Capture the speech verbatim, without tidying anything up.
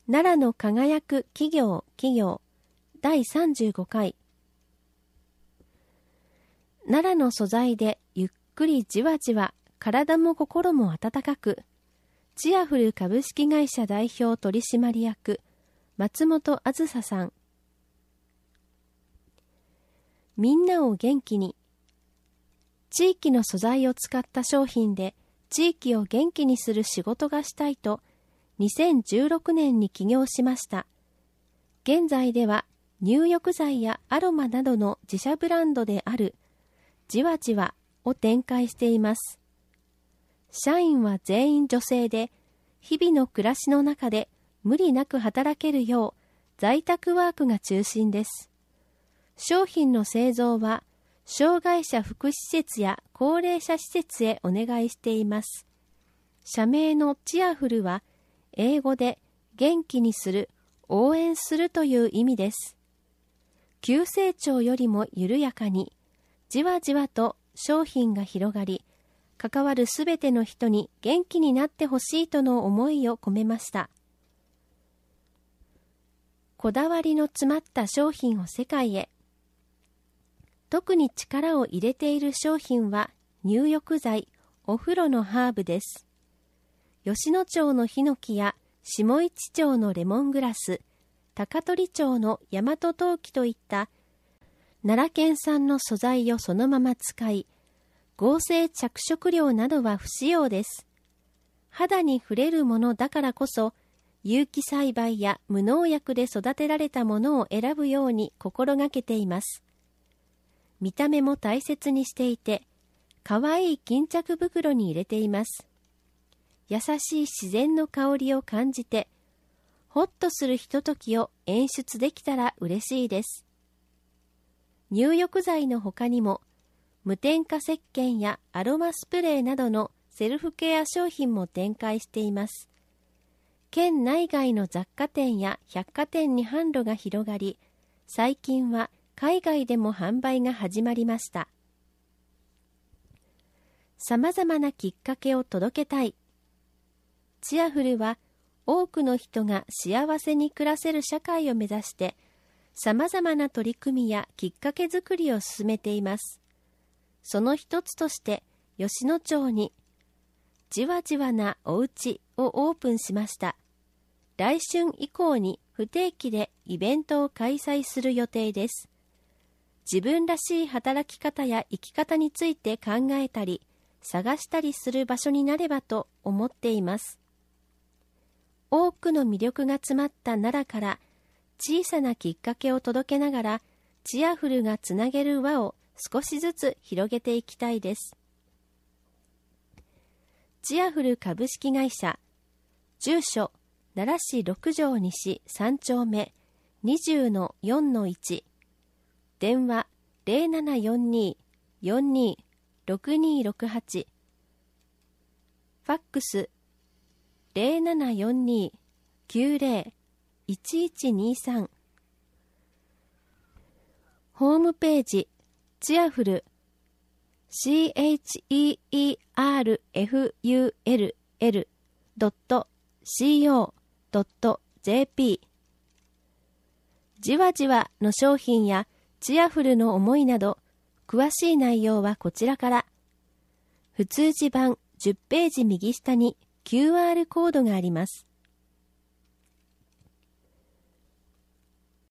奈良の輝く企業企業だいさんじゅうごかい。奈良の素材でゆっくりじわじわ体も心も温かく、チアフル株式会社代表取締役松本あずささん。みんなを元気に。地域の素材を使った商品で地域を元気にする仕事がしたいとにせんじゅうろくねんに起業しました。現在では入浴剤やアロマなどの自社ブランドであるじわじわを展開しています。社員は全員女性で、日々の暮らしの中で無理なく働けるよう在宅ワークが中心です。商品の製造は障害者福祉施設や高齢者施設へお願いしています。社名のチアフルは英語で元気にする、応援するという意味です。急成長よりも緩やかに、じわじわと商品が広がり、関わるすべての人に元気になってほしいとの思いを込めました。こだわりの詰まった商品を世界へ。特に力を入れている商品は入浴剤、お風呂のハーブです。吉野町のヒノキや下市町のレモングラス、高取町の大和陶器といった奈良県産の素材をそのまま使い、合成着色料などは不使用です。肌に触れるものだからこそ、有機栽培や無農薬で育てられたものを選ぶように心がけています。見た目も大切にしていて、かわいい巾着袋に入れています。優しい自然の香りを感じて、ほっとするひとときを演出できたら嬉しいです。入浴剤の他にも、無添加石鹸やアロマスプレーなどのセルフケア商品も展開しています。県内外の雑貨店や百貨店に販路が広がり、最近は海外でも販売が始まりました。さまざまなきっかけを届けたい。チアフルは多くの人が幸せに暮らせる社会を目指して、さまざまな取り組みやきっかけづくりを進めています。その一つとして、吉野町に、じわじわなおうちをオープンしました。来春以降に不定期でイベントを開催する予定です。自分らしい働き方や生き方について考えたり、探したりする場所になればと思っています。多くの魅力が詰まった奈良から小さなきっかけを届けながら、チアフルがつなげる輪を少しずつ広げていきたいです。チアフル株式会社、住所奈良市六条西三丁目 にじゅうのよんのいち、電話 ゼロななよんに よんにろくにろくはち、ファックス ゼロななよんに きゅうゼロ いちいちにさん、ホームページチアフル チアフル ドット コム ドット ジェーピー、 じわじわの商品やチアフルの思いなど詳しい内容はこちらから。普通字版じゅっページ右下に キューアール コードがあります。